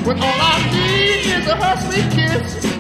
when all I need is a her sweet kiss.